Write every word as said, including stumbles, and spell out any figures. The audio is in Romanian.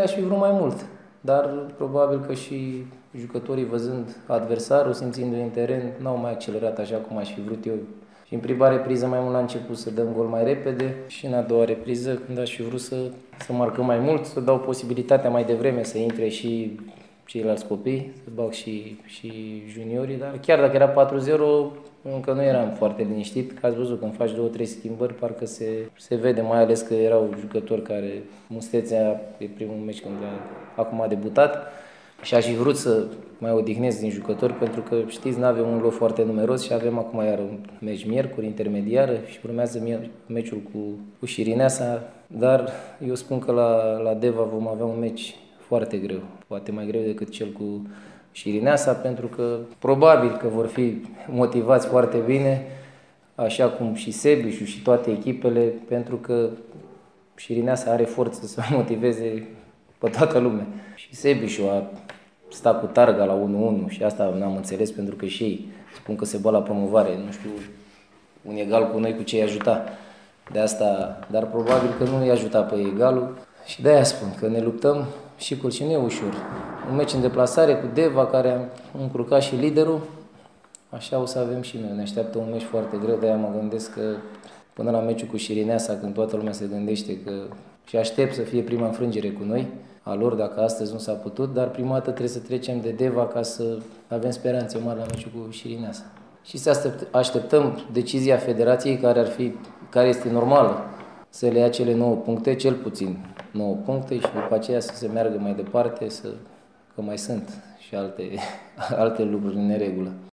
aș fi vrut mai mult, dar probabil că și jucătorii, văzând adversarul, simțindu-i în teren, n-au mai accelerat așa cum aș fi vrut eu. Și în prima repriză mai mult la început să dăm gol mai repede și în a doua repriză, când aș fi vrut să, să marcăm mai mult, să dau posibilitatea mai devreme să intre și ceilalți copii, să bag și, și juniorii, dar chiar dacă era patru zero, încă nu eram foarte liniștit, că ați văzut, când faci două, trei schimbări, parcă se, se vede, mai ales că erau jucători care, Mustețea, e primul meci când a, acum a debutat, și aș fi vrut să mai odihnesc din jucători, pentru că, știți, n-avem un lot foarte numeros și avem acum iar un meci miercuri, intermediară, și urmează meciul cu, cu Șirineasa, dar eu spun că la, la Deva vom avea un meci foarte greu, poate mai greu decât cel cu Șirineasa, pentru că probabil că vor fi motivați foarte bine, așa cum și Sebișu și toate echipele, pentru că Șirineasa are forță să motiveze pe toată lumea. Și Sebișu a stat cu Targa la unu unu și asta n-am înțeles, pentru că și ei spun că se bat la promovare, nu știu, un egal cu noi cu ce i ajuta. De asta, dar probabil că nu i ajuta pe egalul și de-aia spun că ne luptăm și cu cine e ușor. Un meci în deplasare cu Deva, care am încurcat și liderul, așa o să avem și noi. Ne așteaptă un meci foarte greu, de-aia mă gândesc că până la meciul cu Șirineasa, când toată lumea se gândește că și aștept să fie prima înfrângere cu noi, a lor, dacă astăzi nu s-a putut, dar prima dată trebuie să trecem de Deva ca să avem speranțe mari la meciul cu Șirineasa. Și să așteptăm decizia federației, care ar fi, care este normală, să le ia cele nouă puncte, cel puțin nouă puncte, și după aceea să se meargă mai departe, să, că mai sunt și alte, alte lucruri în neregulă.